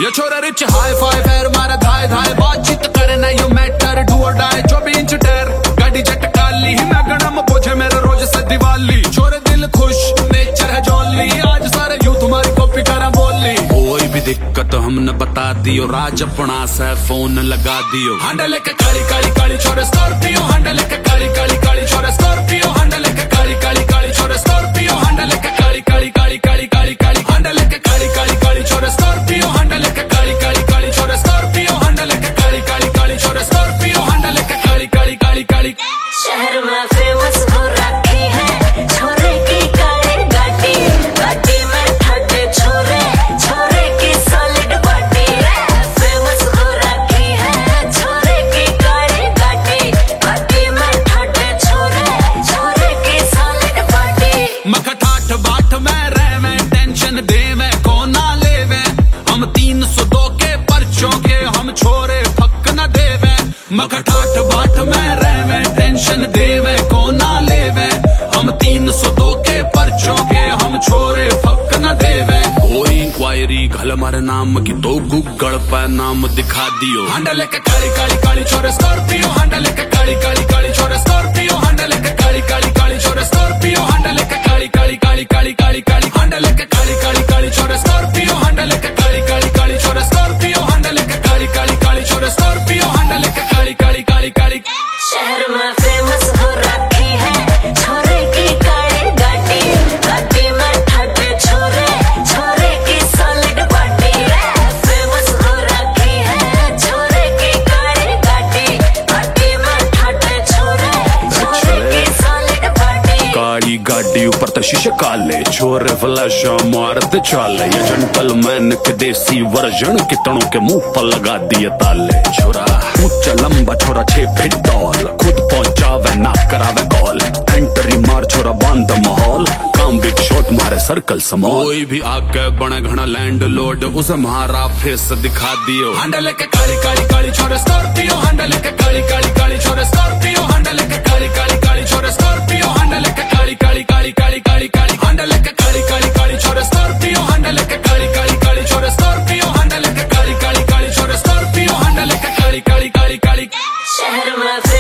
ये छोरा rich hi fi फेर मारा धाए धाए बातचीत करे ना यो matter do or die 24 inch tyre गाड़ी जट काली ही मैं गणम पूछे मेरे रोज से दिवाली छोरे दिल खुश नेचर है जॉली आज सारे यूथ तुम्हारी कॉपी करा बोली कोई भी दिक्कत हमने बता दियो राज अपना से फोन लगा दियो हांडा लेके काली काली काली छोरे स्कॉर्पियो हांडा लेके काली काली काली छोरे स्कॉर्पियो हांडा लेके काली काली काली छोरे स्कॉर्पियो हांडा लेके काली काली काली काली काली काली हांडा लेके काली काली काली छोरे स्कॉर्पियो हांडा लेके काली काली काली छोरे स्कॉर्पियो हांडा लेके काली काली काली छोरे स्कॉर्पियो हांडा लेके काली काली काली काली शहर में फेमस हो रखी है छोरे की काली गाड़ी गाड़ी में ठटे छोरे छोरे की सॉलिड बॉडी फेमस हो रखी है छोरे की काली गाड़ी गाड़ी में ठटे छोरे छोरे की सॉलिड बॉडी मखठाठ बाट में रहवे टेंशन देवे को ना लेवे हम 302 के पर्चों के हम छोरे फक न देवे मखठाठ बाट में रहवे टेंशन देवे को ना लेवे हम 302 के पर्चों के हम छोरे फक न देवे कोई इंक्वायरी घल मारे नाम की तो गूगल पे नाम दिखा दियो हांडा लेके काली काली काली छोरे स्कॉर्पियो हांडा लेके काली काली काली छोरे स्कॉर्पियो हांडा लेके काली काली काली छोरे स्कॉर्पियो हांडा लेके काली काली काली काली काली काली हांडा लेके काली काली काली छोरे स्कॉर्पियो हांडा लेके काली काली काली छोरे स्कॉर्पियो हांडा लेके काली काली काली छोरे स्कॉर्पियो हांडा लेके काली काली काली काली शहर में फेमस हो रखी है छोरे की काली गाड़ी गाड़ी में ठटे छोरे छोरे की सॉलिड बॉडी फेमस हो रखी है छोरे की काली गाड़ी गाड़ी में ठटे छोरे छोरे की सॉलिड बॉडी काली गाड़ी ऊपर तो शीशे काले छोरे फ्लैश मारते चाले ये जेंटलमैन के देसी वर्जन कितनों के मुंह पर लगा दिए ताले छोरा ऊंचा लंबा छोरा 6 फीट टॉल खुद पहुंचावे ना करावे कॉल एंट्री मार छोरा बांध माहौल काम बिग शॉट मारे सर्कल समॉल कोई भी आगे बने घना लैंड लोड उसे हमारा फेस दिखा दियो हांडा लेके काली काली काली छोरे स्कॉर्पियो हांडा लेके काली काली काली छोरे स्कॉर्पियो हांडा लेके काली काली काली छोरे स्कॉर्पियो हांडा लेके काली काली काली काली काली काली हांडा लेके काली काली काली छोरे स्कॉर्पियो हांडा लेके काली काली काली छोरे स्कॉर्पियो हांडा लेके काली काली काली छोरे स्कॉर्पियो हांडा लेके काली काली काली काली शहर में